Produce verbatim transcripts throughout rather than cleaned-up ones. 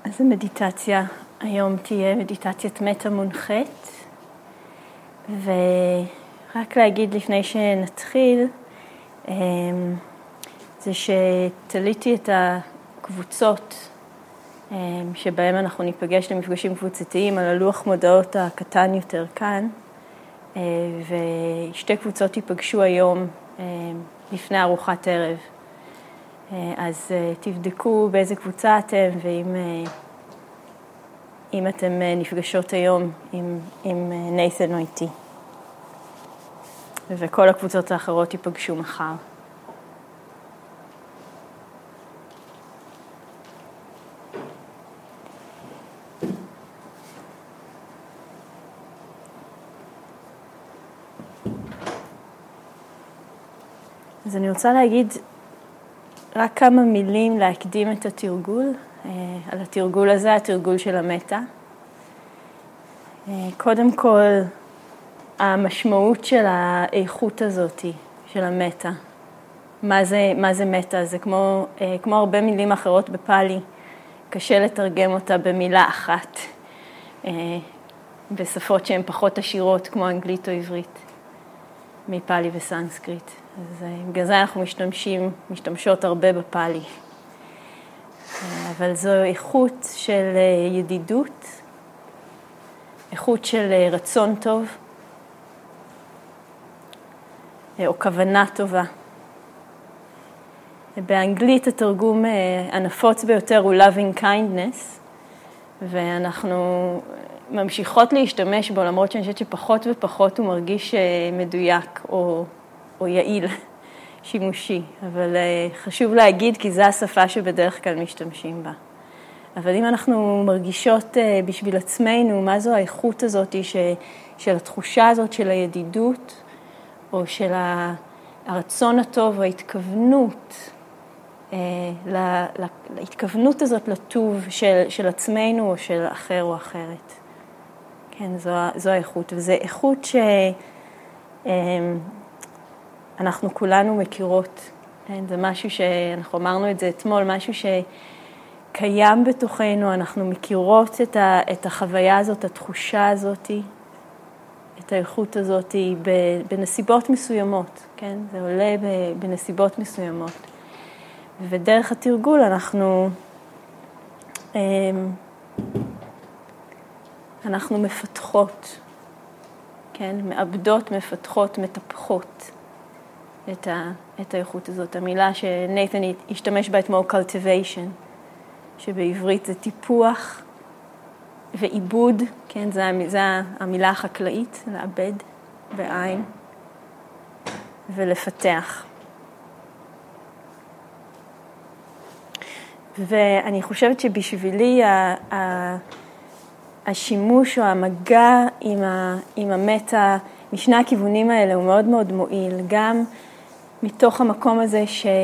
אז המדיטציה היום תהיה מדיטציית מטה מונחית, ורק להגיד לפני שנתחיל, זה שתליתי את הקבוצות שבהם אנחנו ניפגש למפגשים קבוצתיים על הלוח מודעות הקטן יותר כאן, ושתי קבוצות ייפגשו היום לפני ארוחת ערב. אז תבדקו באיזה קבוצה אתם, ואם אם אתם נפגשות היום עם, עם נייתן או איתי. וכל הקבוצות האחרות ייפגשו מחר. אז אני רוצה להגיד רק כמה מילים להקדים את התרגול, על התרגול הזה, התרגול של המטה. קודם כל, המשמעות של האיכות הזאת, של המטה. מה זה, מה זה מטה? זה כמו, כמו הרבה מילים אחרות בפאלי, קשה לתרגם אותה במילה אחת, בשפות שהן פחות עשירות, כמו אנגלית או עברית, מפאלי וסנסקריט. אז בגלל זה אנחנו משתמשים, משתמשות הרבה בפאלי. אבל זו איכות של ידידות, איכות של רצון טוב, או כוונה טובה. באנגלית התרגום הנפוץ ביותר הוא loving kindness, ואנחנו ממשיכות להשתמש בו, למרות שאני חושבת שפחות ופחות הוא מרגיש מדויק או, או יעיל, שימושי. אבל חשוב להגיד, כי זו השפה שבדרך כלל משתמשים בה. אבל אם אנחנו מרגישות בשביל עצמנו, מה זו האיכות הזאת ש, של התחושה הזאת של הידידות, או של הרצון הטוב, או ההתכוונות, להתכוונות הזאת לטוב של, של עצמנו, או של אחר או אחרת. כן, זו, זו האיכות. וזו איכות שאנחנו כולנו מכירות. כן, זה משהו שאנחנו אמרנו את זה אתמול, משהו שקיים בתוכנו, אנחנו מכירות את, ה, את החוויה הזאת, התחושה הזאת, את האיכות הזאת בנסיבות מסוימות. כן, זה עולה בנסיבות מסוימות. ודרך התרגול אנחנו, אנחנו מפתחות, כן? מאבדות, מפתחות, מטפחות את, ה, את האיכות הזאת. המילה שנייתן השתמש בה אתמול, cultivation, שבעברית זה טיפוח ועיבוד, כן? זה, זה המילה החקלאית, לעבד בעין ולפתח. ואני חושבת שבשבילי השימוש או המגע עם, ה, עם המטה משני הכיוונים האלה הוא מאוד מאוד מועיל, גם מתוך המקום הזה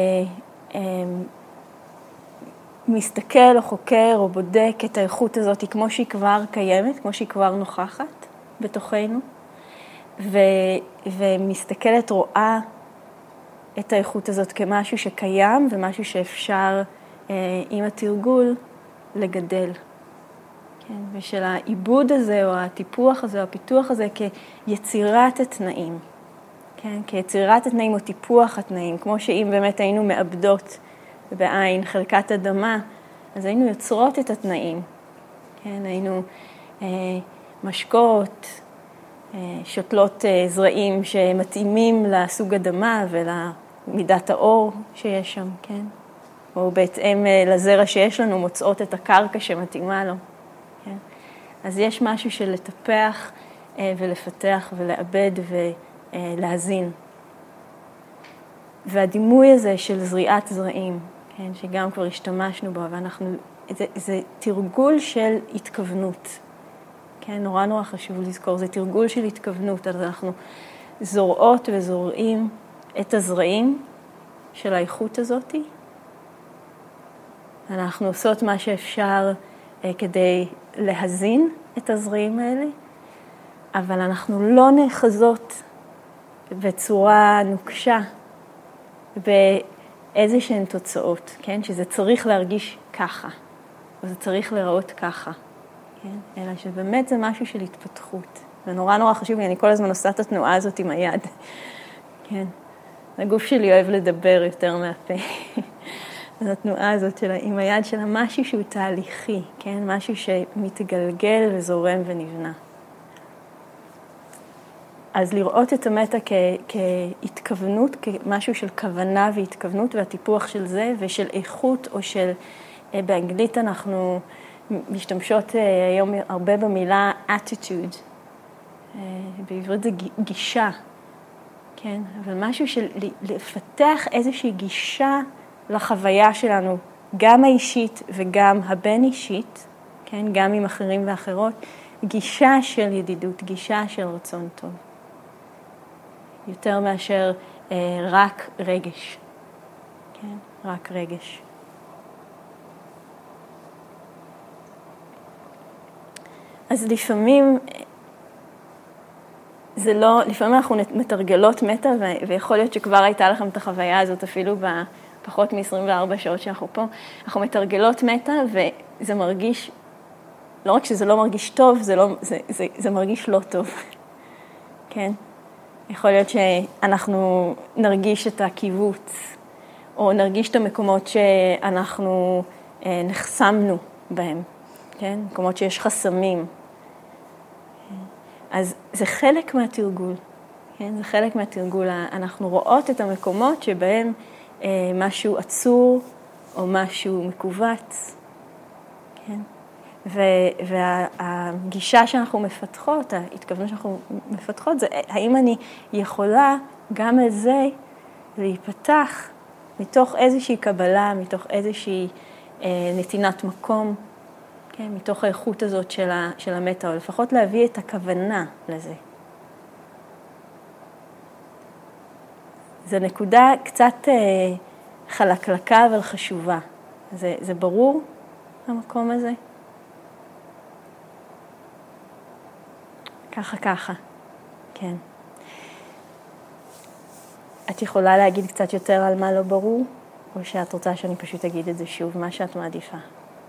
שמסתכל או חוקר או בודק את האיכות הזאת כמו שהיא כבר קיימת, כמו שהיא כבר נוכחת בתוכנו, ו, ומסתכלת, רואה את האיכות הזאת כמשהו שקיים ומשהו שאפשר עם התרגול לגדל. כן? ושל העיבוד הזה או הטיפוח הזה או הפיתוח הזה כיצירת התנאים. כן? כיצירת התנאים או טיפוח התנאים. כמו שאם באמת היינו מאבדות בעין חלקת אדמה, אז היינו יוצרות את התנאים. כן? היינו אה, משקות, אה, שותלות אה, זרעים שמתאימים לסוג אדמה ולמידת האור שיש שם. כן? או בהתאם לזרע שיש לנו, מוצאות את הקרקע שמתאימה לו. כן? אז יש משהו של לטפח ולפתח ולעבד ולהזין. והדימוי הזה של זריעת זרעים, כן? שגם כבר השתמשנו בו, ואנחנו, זה, זה תרגול של התכוונות. כן? נורא נורא חשוב לזכור, זה תרגול של התכוונות. אז אנחנו זורעות וזורעים את הזרעים של האיכות הזאת, אנחנו עושות מה שאפשר אה, כדי להזין את הזרעים האלה, אבל אנחנו לא נאחזות בצורה נוקשה באיזה שהן תוצאות, כן? שזה צריך להרגיש ככה. או זה צריך להיראות ככה, כן? אלא שבאמת זה משהו של התפתחות. ונורא נורא חשוב לי, אני כל הזמן עושה את התנועה הזאת עם היד, כן? הגוף שלי אוהב לדבר יותר מהפה. אז התנועה הזאת שלה, עם היד שלה, משהו שהוא תהליכי, כן? משהו שמתגלגל וזורם ונבנה. אז לראות את המטה כ- כהתכוונות, כמשהו של כוונה והתכוונות, והטיפוח של זה, ושל איכות, או של, באנגלית אנחנו משתמשות היום הרבה במילה attitude, בעברית זה גישה, כן? אבל משהו של לפתח איזושהי גישה לחוויה שלנו, גם האישית וגם הבין-אישית, כן? גם עם אחרים ואחרות, גישה של ידידות, גישה של רצון טוב. יותר מאשר אה, רק רגש, כן? רק רגש. אז לפעמים, זה לא, לפעמים אנחנו מתרגלות מטה, ויכול להיות שכבר הייתה לכם את החוויה הזאת אפילו בפחות מ-עשרים וארבע שעות שאנחנו פה. אנחנו מתרגלות מטה, וזה מרגיש, לא רק שזה לא מרגיש טוב, זה, לא, זה, זה, זה מרגיש לא טוב. כן? יכול להיות שאנחנו נרגיש את הקיבוץ, או נרגיש את המקומות שאנחנו נחסמנו בהם, כן? מקומות שיש חסמים. אז זה חלק מהתרגול, כן? זה חלק מהתרגול. אנחנו רואות את המקומות שבהם אה, משהו עצור או משהו מקובץ, כן? והגישה שאנחנו מפתחות, ההתכוונות שאנחנו מפתחות, זה האם אני יכולה גם על זה להיפתח מתוך איזושהי קבלה, מתוך איזושהי אה, נתינת מקום, כן, מתוך האיכות הזאת של, ה, של המטה, או לפחות להביא את הכוונה לזה. זו נקודה קצת אה, חלקלקה, אבל חשובה. זה, זה ברור, המקום הזה? ככה, ככה, כן. את יכולה להגיד קצת יותר על מה לא ברור, או שאת רוצה שאני פשוט אגיד את זה שוב, מה שאת מעדיפה?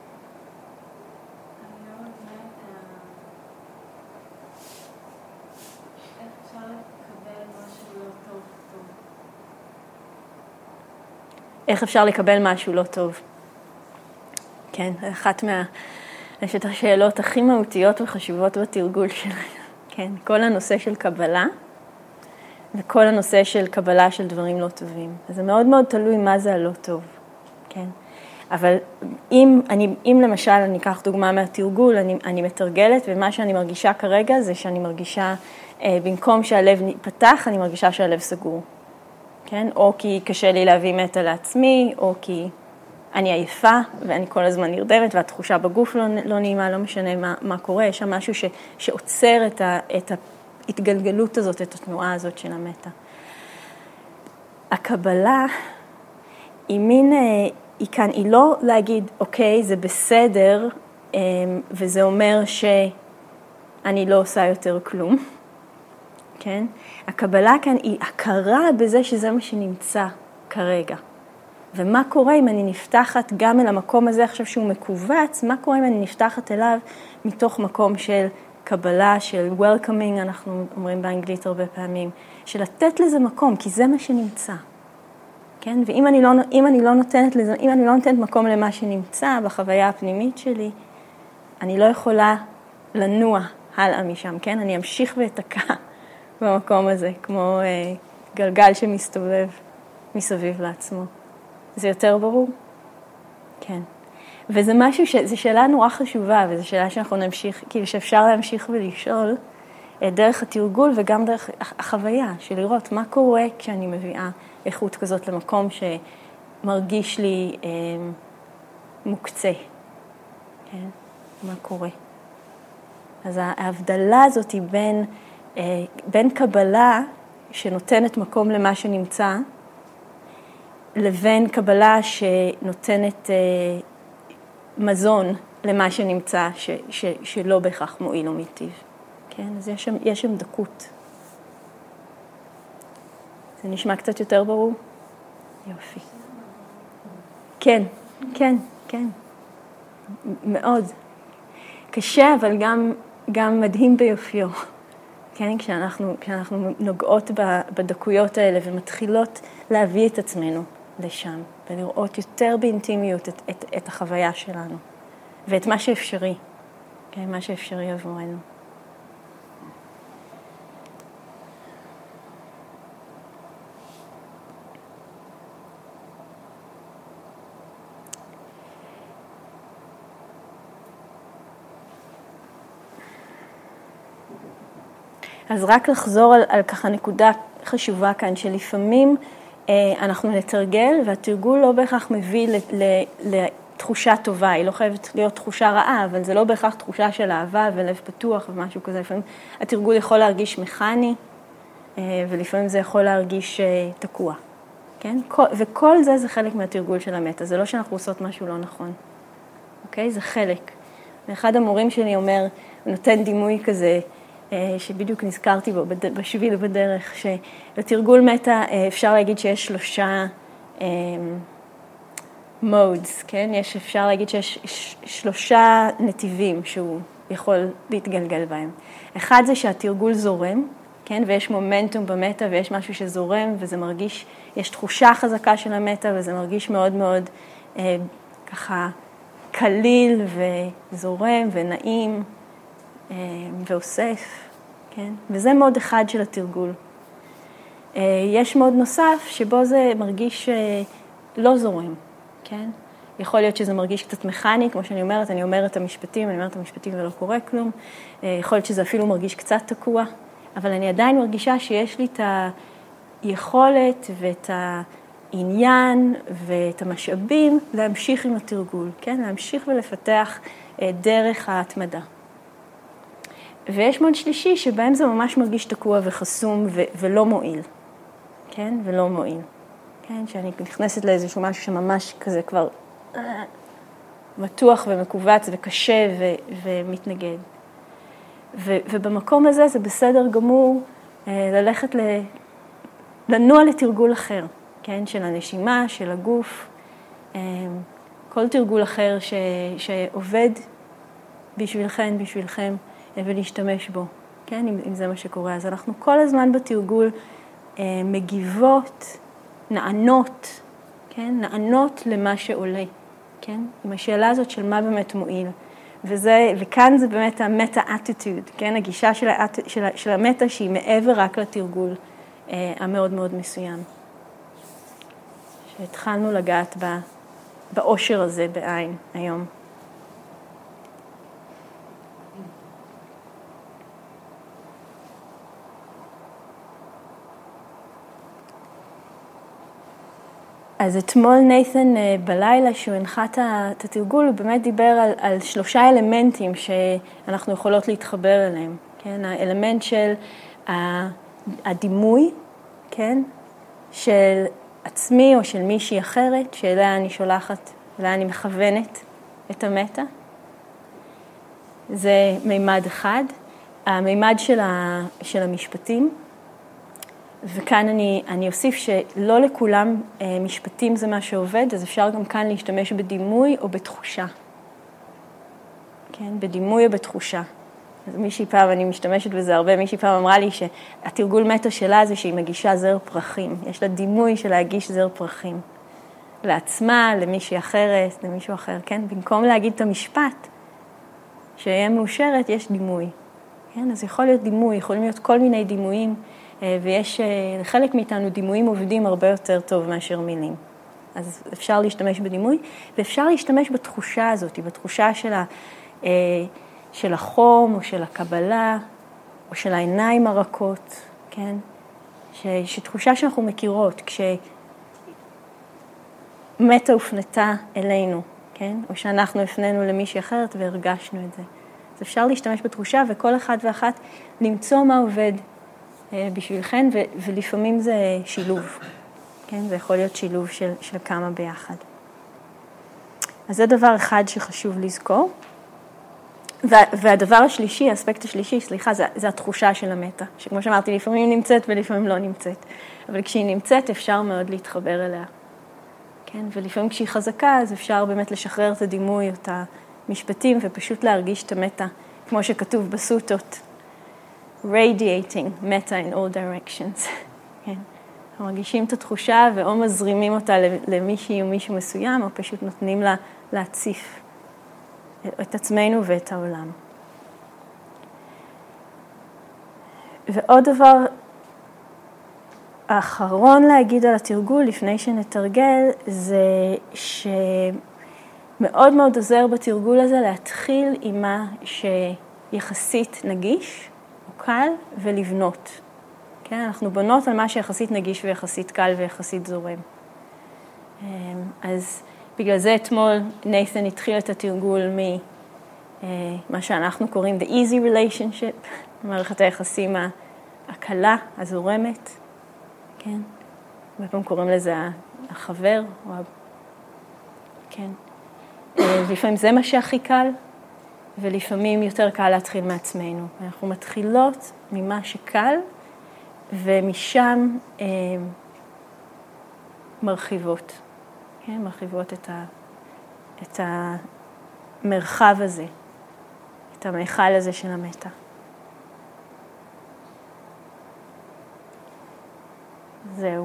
איך אפשר לקבל משהו לא טוב? כן, אחת מה... יש את השאלות הכי מהותיות וחשובות בתרגול שלנו. כן, כל הנושא של קבלה, וכל הנושא של קבלה של דברים לא טובים. אז זה מאוד מאוד תלוי מה זה הלא טוב. כן? אבל אם, אני, אם למשל אני אקח דוגמה מהתרגול, אני, אני מתרגלת, ומה שאני מרגישה כרגע זה שאני מרגישה, אה, במקום שהלב פתח, אני מרגישה שהלב סגור. כן? או כי קשה לי להביא מטה לעצמי, או כי אני עייפה, ואני כל הזמן נרדמת, והתחושה בגוף לא, לא נעימה, לא משנה מה, מה קורה, יש שם משהו ש, שעוצר את, ה, את ההתגלגלות הזאת, את התנועה הזאת של המטה. הקבלה היא מין, היא כאן, היא לא להגיד, אוקיי, זה בסדר, וזה אומר שאני לא עושה יותר כלום. כן? הקבלה כאן היא הכרה בזה שזה מה שנמצא כרגע. ומה קורה אם אני נפתחת גם אל המקום הזה עכשיו שהוא מקובץ, מה קורה אם אני נפתחת אליו מתוך מקום של קבלה, של welcoming, אנחנו אומרים באנגלית הרבה פעמים, של לתת לזה מקום, כי זה מה שנמצא. כן? ואם אני לא, אם אני לא נותנת לזה, אם אני לא נותנת מקום למה שנמצא בחוויה הפנימית שלי, אני לא יכולה לנוע הלאה משם, כן? אני אמשיך ואתקע במקום הזה, כמו אה, גלגל שמסתובב מסביב לעצמו. זה יותר ברור? כן. וזה משהו, ש... זו שאלה נורא חשובה, וזו שאלה שאנחנו נמשיך, כאילו שאפשר להמשיך ולשאול דרך התרגול וגם דרך החוויה, של לראות מה קורה כשאני מביאה איכות כזאת למקום שמרגיש לי אה, מוקצה. כן? מה קורה? אז ההבדלה הזאת היא בין, אה, בין קבלה שנותנת מקום למה שנמצא, לבין קבלה שנותנת אה, מזון למה שנמצא, ש, ש, שלא בהכרח מועיל או מיטיב. כן? אז יש שם, יש שם דקות. זה נשמע קצת יותר ברור? יופי. כן, כן, כן. מאוד. קשה, אבל גם, גם מדהים ביופיו. כן? כשאנחנו, כשאנחנו נוגעות בדקויות האלה ומתחילות להביא את עצמנו לשם, ולראות יותר באינטימיות את, את, את החוויה שלנו, ואת מה שאפשרי, כן? מה שאפשרי עבורנו. אז רק לחזור על, על ככה נקודה חשובה כאן, שלפעמים אה, אנחנו נתרגל, והתרגול לא בהכרח מביא ל, ל, לתחושה טובה, היא לא חייבת להיות תחושה רעה, אבל זה לא בהכרח תחושה של אהבה ולב פתוח ומשהו כזה. לפעמים התרגול יכול להרגיש מכני, אה, ולפעמים זה יכול להרגיש אה, תקוע. כן? כל, וכל זה זה חלק מהתרגול של המטה, זה לא שאנחנו עושות משהו לא נכון. אוקיי? זה חלק. ואחד המורים שלי אומר, הוא נותן דימוי כזה, שבדיוק נזכרתי בו בשביל בדרך, שלתרגול מטה אפשר להגיד שיש שלושה modes, כן? יש, אפשר להגיד שיש שלושה נתיבים שהוא יכול להתגלגל בהם. אחד זה שהתרגול זורם, כן? ויש מומנטום במטה ויש משהו שזורם וזה מרגיש, יש תחושה חזקה של המטה וזה מרגיש מאוד מאוד אה, ככה קליל וזורם ונעים. ואוסף, כן? וזה מוד אחד של התרגול. יש מוד נוסף שבו זה מרגיש לא זורם, כן? יכול להיות שזה מרגיש קצת מכני, כמו שאני אומרת, אני אומרת את המשפטים, אני אומרת את המשפטים ולא קורה כלום. יכול להיות שזה אפילו מרגיש קצת תקוע, אבל אני עדיין מרגישה שיש לי את היכולת ואת העניין ואת המשאבים להמשיך עם התרגול, כן? להמשיך ולפתח דרך ההתמדה. ויש מוד שלישי שבהם זה ממש מרגיש תקוע וחסום ו- ולא מועיל, כן? ולא מועיל, כן? שאני נכנסת לאיזשהו משהו שממש כזה כבר מתוח ומקובץ וקשה ו- ומתנגד. ו- ובמקום הזה זה בסדר גמור ללכת ל- לנוע לתרגול אחר, כן? של הנשימה, של הגוף, כל תרגול אחר ש- שעובד בשבילכם, בשבילכם. ולהשתמש בו, כן, אם, אם זה מה שקורה. אז אנחנו כל הזמן בתרגול אה, מגיבות, נענות, כן, נענות למה שעולה, כן, עם השאלה הזאת של מה באמת מועיל. וזה, וכאן זה באמת המטה-אטיטוד, כן, הגישה של, האט, של, של המטה שהיא מעבר רק לתרגול אה, המאוד מאוד מסוים. שהתחלנו לגעת בה, באושר הזה בעין היום. אז אתמול נייתן בלילה, שהוא הנחה את התרגול, הוא באמת דיבר על, על שלושה אלמנטים שאנחנו יכולות להתחבר אליהם. כן? האלמנט של הדימוי, כן? של עצמי או של מישהי אחרת, שאליה אני שולחת, אליה אני מכוונת את המטה. זה מימד אחד. המימד של, ה, של המשפטים, וכאן אני, אני אוסיף שלא לכולם משפטים זה מה שעובד, אז אפשר גם כאן להשתמש בדימוי או בתחושה. כן, בדימוי או בתחושה. אז מישהי פעם, אני משתמשת בזה הרבה, מישהי פעם אמרה לי שהתרגול מטה שלה זה שהיא מגישה זר פרחים. יש לה דימוי של להגיש זר פרחים. לעצמה, למישהי אחרת, למישהו אחר, כן? במקום להגיד את המשפט שיהיה מאושרת, יש דימוי. כן? אז יכול להיות דימוי, יכולים להיות כל מיני דימויים, ויש לחלק מאיתנו דימויים עובדים הרבה יותר טוב מאשר מילים. אז אפשר להשתמש בדימוי, ואפשר להשתמש בתחושה הזאת, בתחושה של, ה, של החום, או של הקבלה, או של העיניים הרכות, כן? ש, שתחושה שאנחנו מכירות, כשמטה הופנתה אלינו, כן? או שאנחנו הפנינו למישהי אחרת והרגשנו את זה. אז אפשר להשתמש בתחושה, וכל אחד ואחת למצוא מה עובד בשבילכן, ו- ולפעמים זה שילוב, כן? זה יכול להיות שילוב של, של כמה ביחד. אז זה דבר אחד שחשוב לזכור. וה, והדבר השלישי, האספקט השלישי, סליחה, זה, זה התחושה של המטה, שכמו שאמרתי, לפעמים היא נמצאת ולפעמים לא נמצאת. אבל כשהיא נמצאת, אפשר מאוד להתחבר אליה. כן? ולפעמים כשהיא חזקה, אז אפשר באמת לשחרר את הדימוי, את משפטים ופשוט להרגיש את המטה, כמו שכתוב בסוטות. radiating metta in all directions. כן. אנחנו מרגישים את התחושה ואו מזרימים אותה למישהי או מישהו מסוים, או פשוט נותנים לה להציף את עצמנו ואת העולם. ועוד דבר האחרון להגיד על התרגול לפני שנתרגל, זה שמאוד מאוד עוזר בתרגול הזה להתחיל עם מה שיחסית נגיש או קל ולבנות. כן? אנחנו בונות על מה שיחסית נגיש ויחסית קל ויחסית זורם. אז בגלל זה אתמול נייתן התחיל את התרגול ממה שאנחנו קוראים the easy relationship, מערכת היחסים הקלה, הזורמת. כן? בפעם קוראים לזה החבר, או ה... כן. לפעמים זה מה שהכי קל, ולפעמים יותר קל להתחיל מעצמנו. אנחנו מתחילות ממה שקל, ומשם אה, מרחיבות, כן? מרחיבות את, ה, את המרחב הזה, את המכל הזה של המטה. זהו.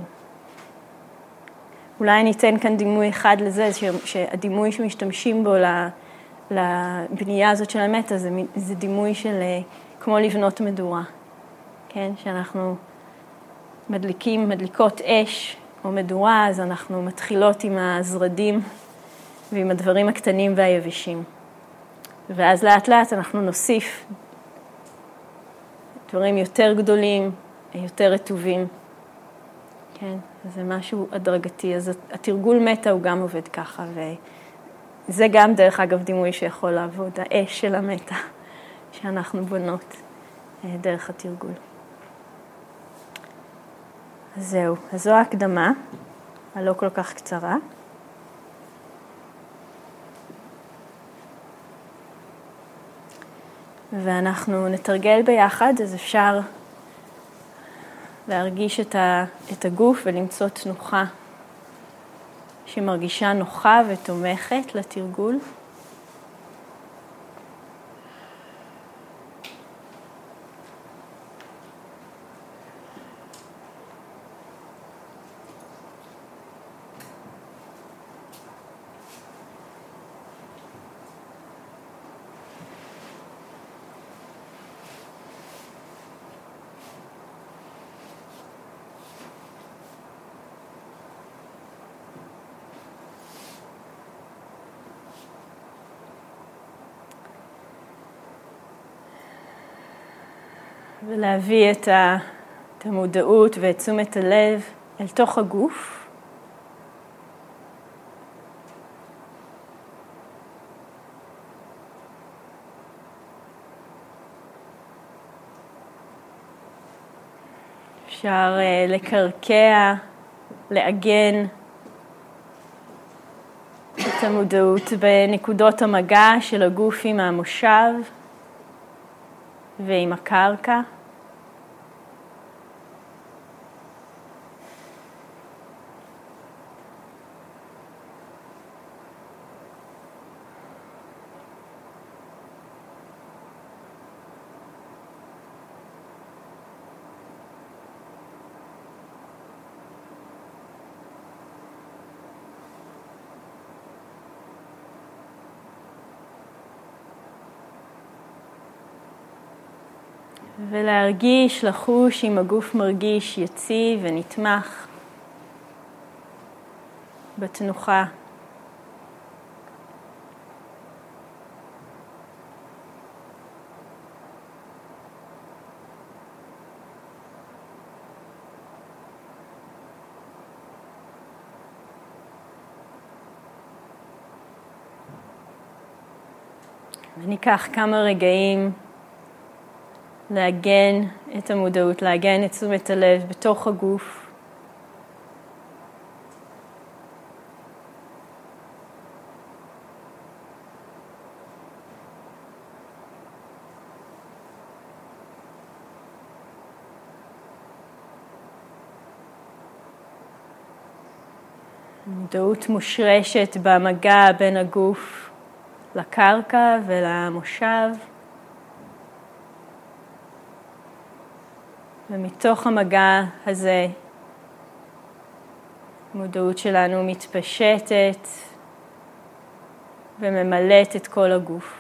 אולי ניתן כאן דימוי אחד לזה, שהדימוי שמשתמשים בו לבנייה הזאת של המטה, זה, זה דימוי של כמו לבנות מדורה. כן? שאנחנו מדליקים, מדליקות אש או מדורה, אז אנחנו מתחילות עם הזרדים ועם הדברים הקטנים והיבשים. ואז לאט לאט אנחנו נוסיף דברים יותר גדולים, יותר רטובים. כן, זה משהו הדרגתי. אז התרגול מטה הוא גם עובד ככה, וזה גם דרך אגב דימוי שיכול לעבוד, האש של המטה שאנחנו בונות דרך התרגול. אז זהו, אז זו ההקדמה, הלא כל כך קצרה. ואנחנו נתרגל ביחד, אז אפשר להרגיש את, ה, את הגוף ולמצוא תנוחה שמרגישה נוחה ותומכת לתרגול. ולהביא את המודעות ואת תשומת הלב אל תוך הגוף. אפשר לקרקע, לעגן את המודעות בנקודות המגע של הגוף עם המושב ועם הקרקע. ולהרגיש, לחוש אם הגוף מרגיש יציב ונתמך בתנוחה. וניקח כמה רגעים לעגן את המודעות, לעגן את תשומת הלב בתוך הגוף. מודעות מושרשת במגע בין הגוף לקרקע ולמושב. ומתוך המגע הזה, המודעות שלנו מתפשטת וממלאת את כל הגוף.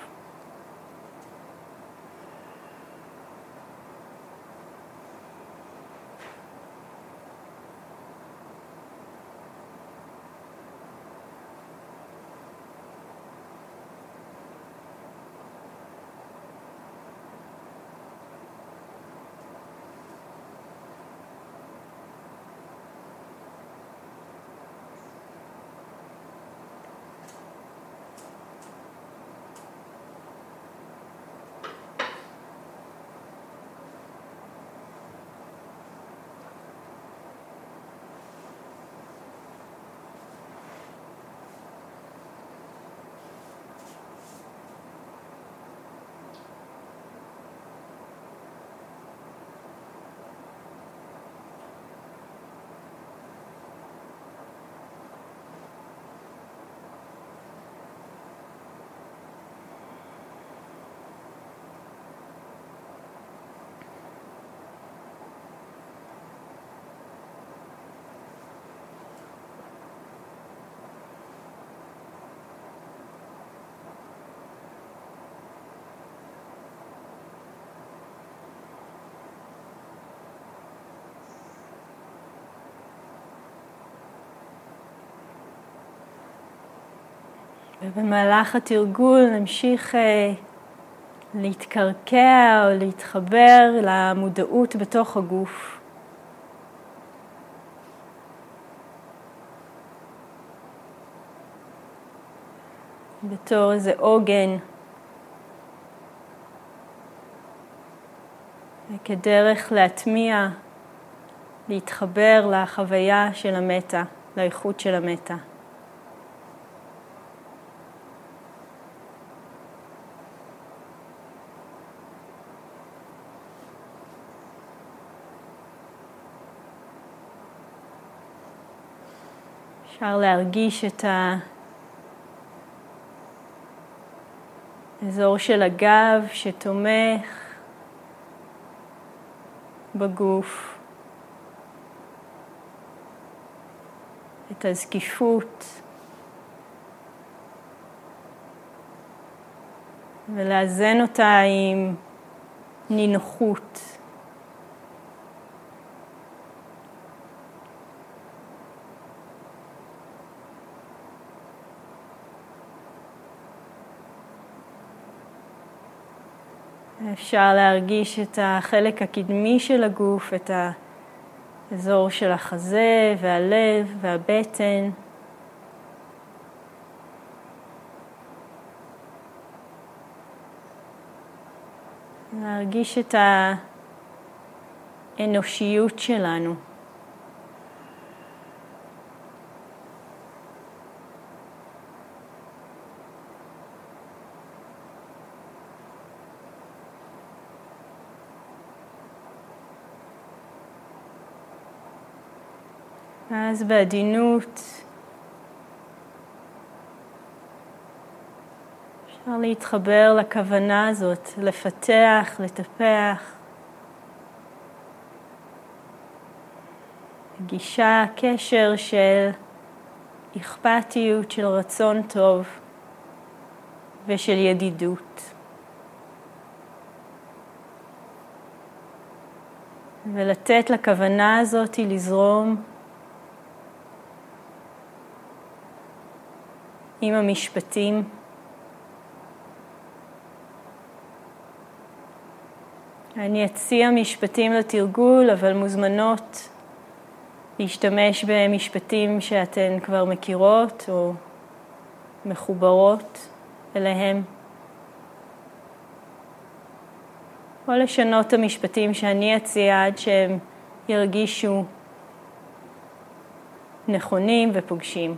ובמהלך התרגול נמשיך אה, להתקרקע או להתחבר למודעות בתוך הגוף. בתור איזה עוגן. וכדרך להטמיע, להתחבר לחוויה של המטה, לאיכות של המטה. אפשר להרגיש את האזור של הגב שתומך בגוף, את הזקיפות, ולאזן אותה עם נינוחות. אפשר להרגיש את החלק הקדמי של הגוף, את האזור של החזה והלב והבטן. להרגיש את האנושיות שלנו. אז בעדינות אפשר להתחבר לכוונה הזאת, לפתח, לטפח, גישה, קשר של אכפתיות, של רצון טוב ושל ידידות. ולתת לכוונה הזאת לזרום עם המשפטים. אני אציע משפטים לתרגול, אבל מוזמנות להשתמש במשפטים שאתן כבר מכירות או מחוברות אליהם. או לשנות את המשפטים שאני אציע עד שהם ירגישו נכונים ופוגשים.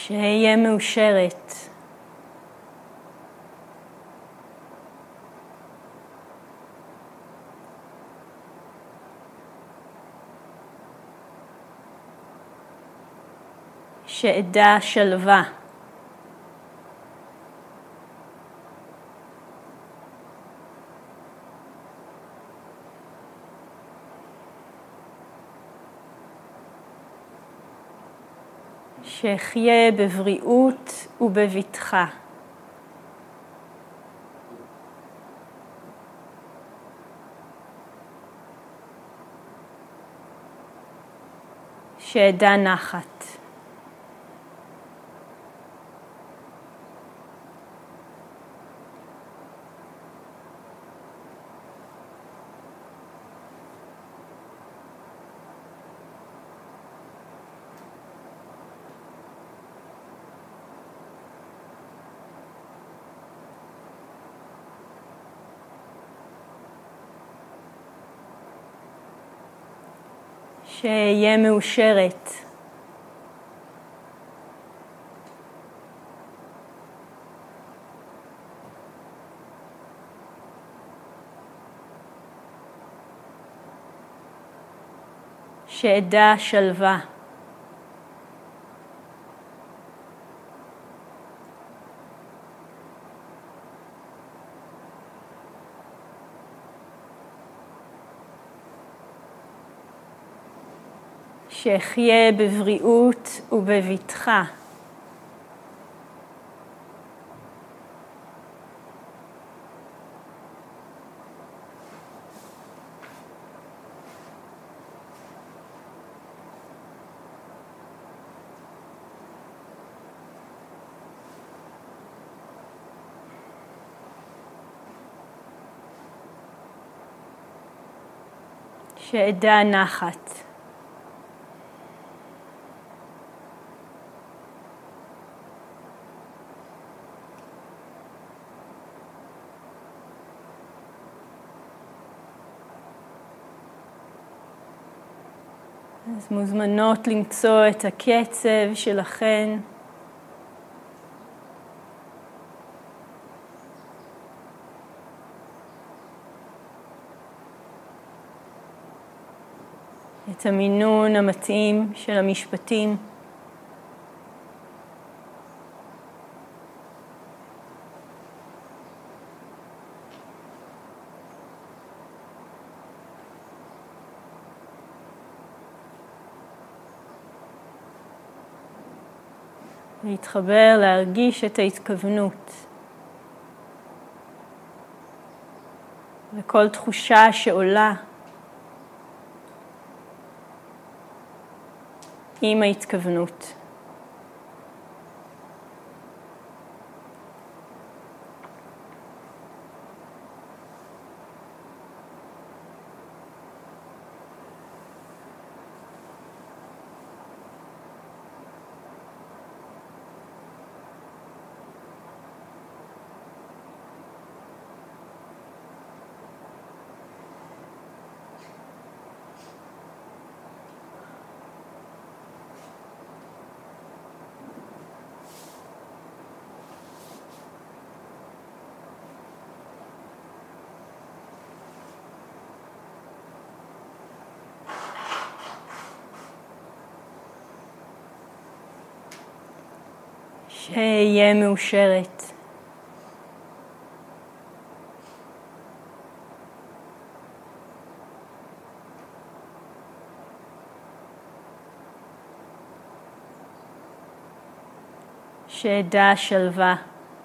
שאהיה מאושרת. שאדע שלווה. שאחיה בבריאות ובבטחה. שאדע נחת. שאהיה מאושרת. שאדע שלווה. שאחיה בבריאות ובבטחה. שאדע נחת. אז מוזמנות למצוא את הקצב שלכן. את המינון המתאים של המשפטים. להתחבר, להרגיש את ההתכוונות. וכל תחושה שעולה עם ההתכוונות. שאהיה מאושרת. שאדע שלווה.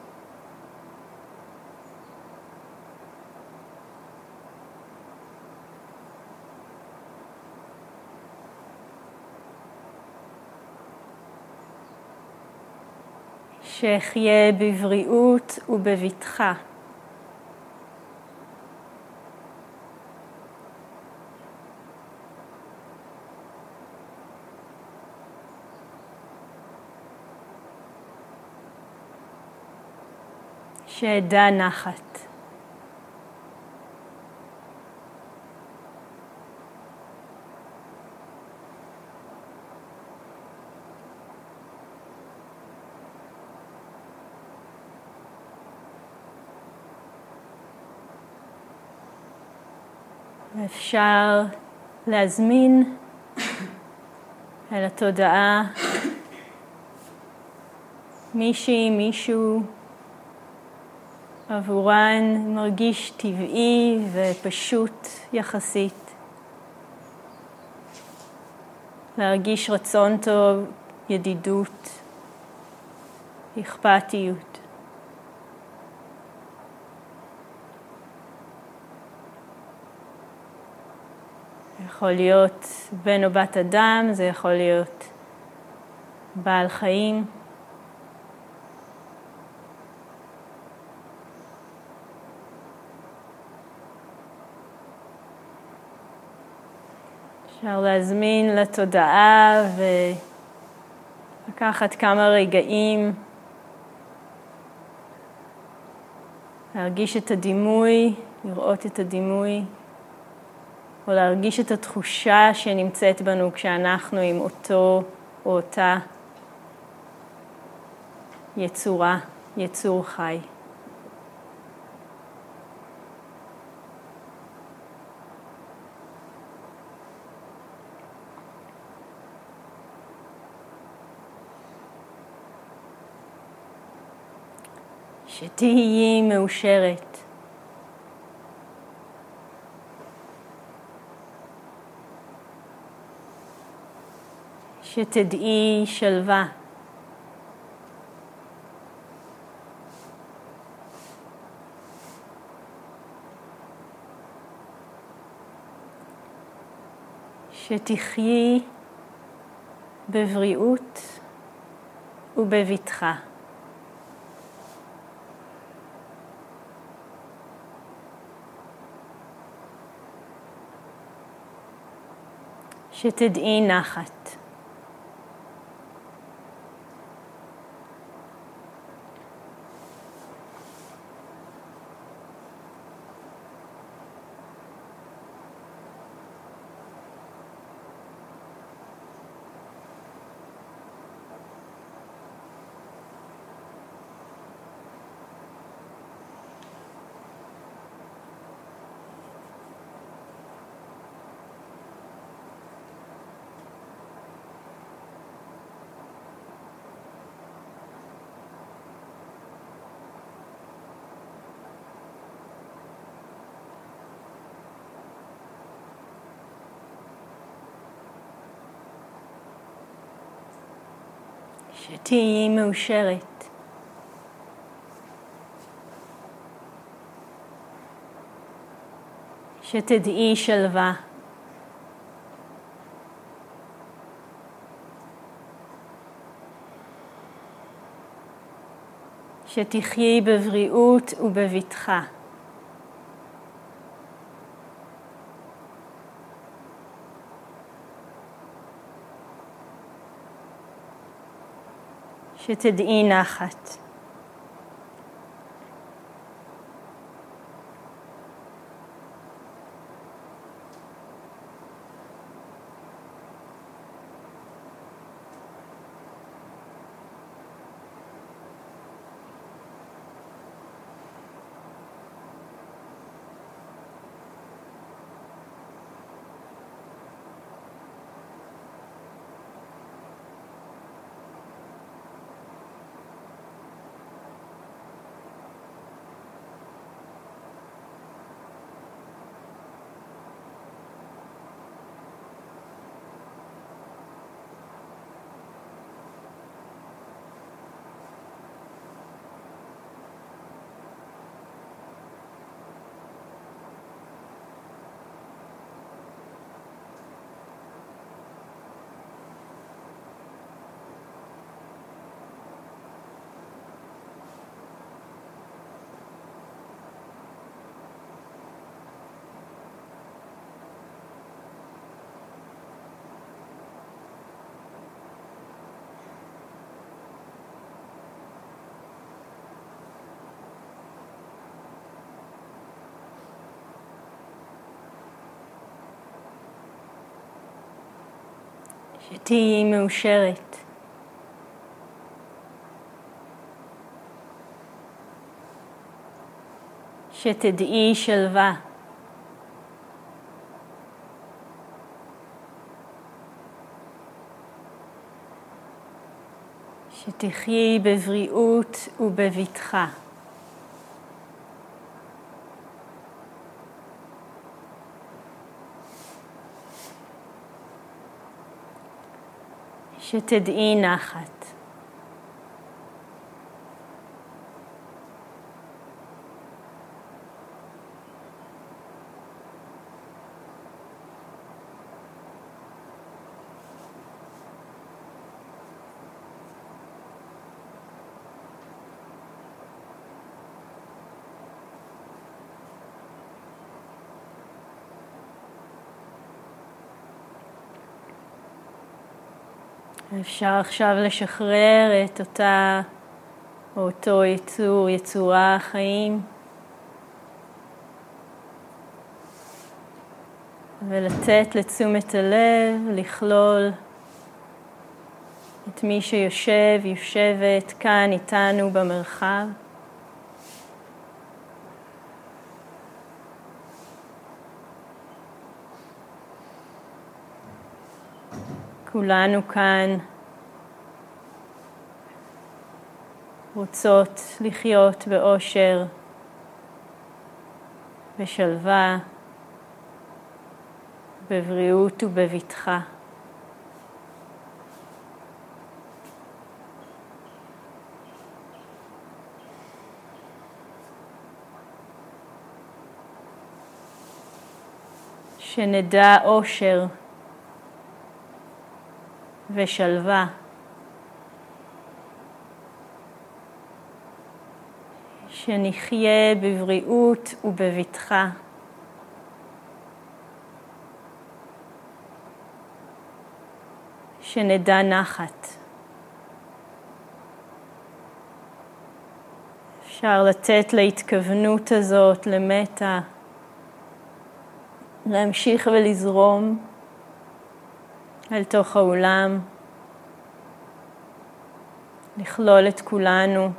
שאחיה בבריאות ובבטחה. שאדע נחת. אפשר להזמין אל התודעה מישהי, מישהו עבורן מרגיש טבעי ופשוט יחסית. להרגיש רצון טוב, ידידות, אכפתיות. יכול להיות בן או בת אדם, זה יכול להיות בעל חיים. אפשר להזמין לתודעה ולקחת כמה רגעים, להרגיש את הדימוי, לראות את הדימוי, או להרגיש את התחושה שנמצאת בנו כשאנחנו עם אותו או אותה יצורה, יצור חי. שתהיי מאושרת. שתדעי שלווה. שתחיי בבריאות ובבטחה. שתדעי נחת. שתהיי מאושרת. שתדעי שלווה. שתחיי בבריאות ובבטחה. שתדעי נחת. שתהיי מאושרת. שתדעי שלווה. שתחיי בבריאות ובבטחה. שתדעי נחת. אפשר עכשיו לשחרר את אותה או אותו יצור, יצורה החיים, ולתת לתשומת הלב לכלול את מי שיושב, יושבת כאן איתנו במרחב. כולנו כאן רוצות לחיות באושר, בשלווה, בבריאות ובבטחה. שנדע אושר ושלווה. שנחיה בבריאות ובבטחה. שנדע נחת. אפשר לתת להתכוונות הזאת, למטה, להמשיך ולזרום אל תוך האולם, לכלול את כולנו.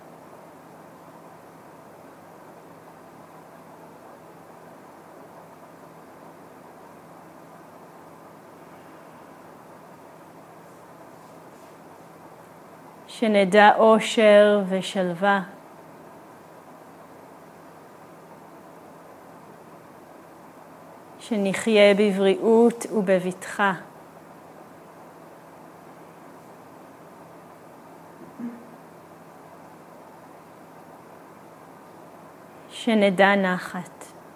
שנדע אושר ושלווה. שנחיה בבריאות ובבטחה. שנדע נחת.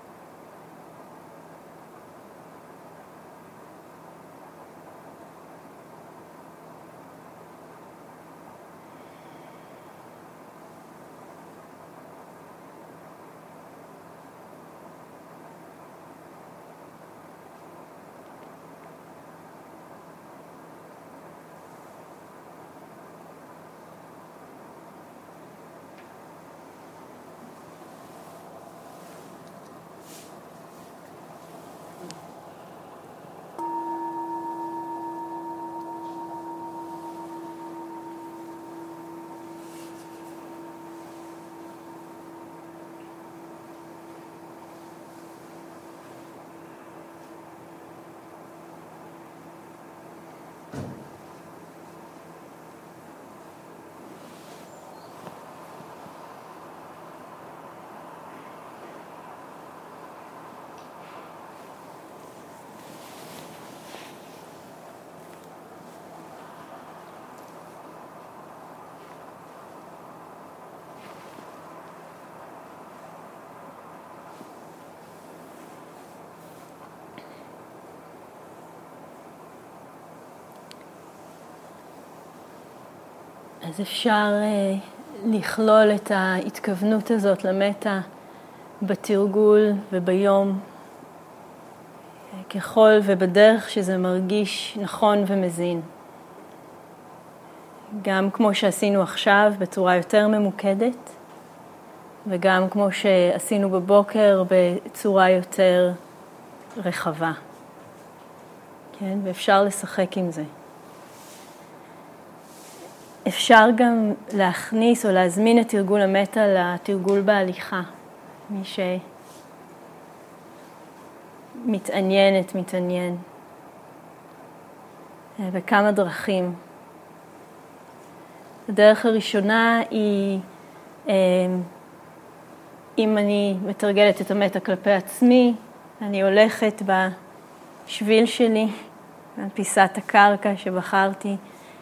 אז אפשר uh, לכלול את ההתכוונות הזאת למטה בתרגול וביום, ככל ובדרך שזה מרגיש נכון ומזין. גם כמו שעשינו עכשיו בצורה יותר ממוקדת, וגם כמו שעשינו בבוקר בצורה יותר רחבה. כן? ואפשר לשחק עם זה. אפשר גם להכניס או להזמין את תרגול המטה לתרגול בהליכה. מי שמתעניינת, מתעניין. בכמה דרכים. הדרך הראשונה היא, אם אני מתרגלת את המטה כלפי עצמי, אני הולכת בשביל שלי, פיסת הקרקע שבחרתי,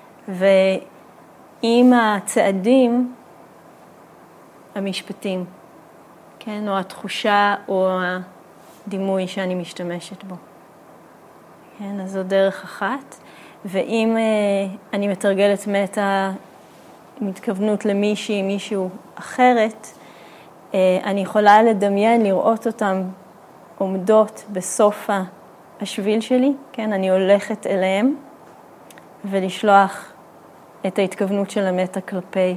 ועם הצעדים המשפטים, כן, או התחושה או הדימוי שאני משתמשת בו. כן, אז זו דרך אחת. ואם אני מתרגלת מטה עם התכוונות למישהי, מישהו אחרת, אני יכולה לדמיין, לראות אותם עומדות בסוף השביל שלי, כן, אני הולכת אליהם, ולשלוח את ההתכוונות של המטה כלפי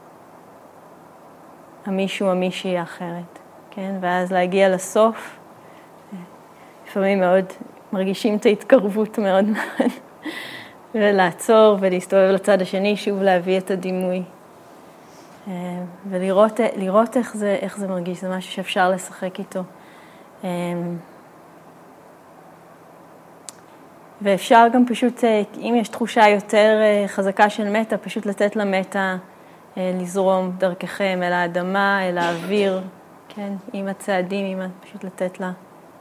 המישהו או מישהי האחרת, כן, ואז להגיע לסוף, לפעמים מאוד מרגישים את ההתקרבות מאוד מאוד, ולעצור ולהסתובב לצד השני, שוב להביא את הדימוי, ולראות לראות איך זה, איך זה מרגיש, זה משהו שאפשר לשחק איתו. ואפשר גם פשוט, אם יש תחושה יותר חזקה של מטה, פשוט לתת למטה לזרום דרככם אל האדמה, אל האוויר, כן, עם הצעדים, עם פשוט לתת לה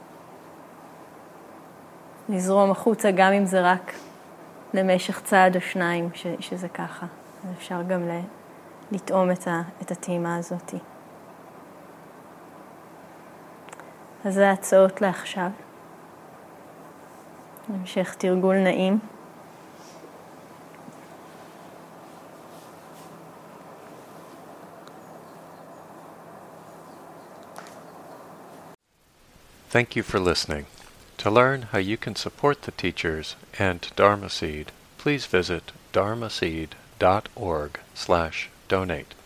לזרום החוצה, גם אם זה רק למשך צעד או שניים, ש, שזה ככה. אז אפשר גם לטעום את, ה, את הטעימה הזאת. אז זה הצעות לעכשיו. המשך תרגול נעים. Thank you for listening. To learn how you can support the teachers and Dharma Seed, please visit dharmaseed dot org slash donate.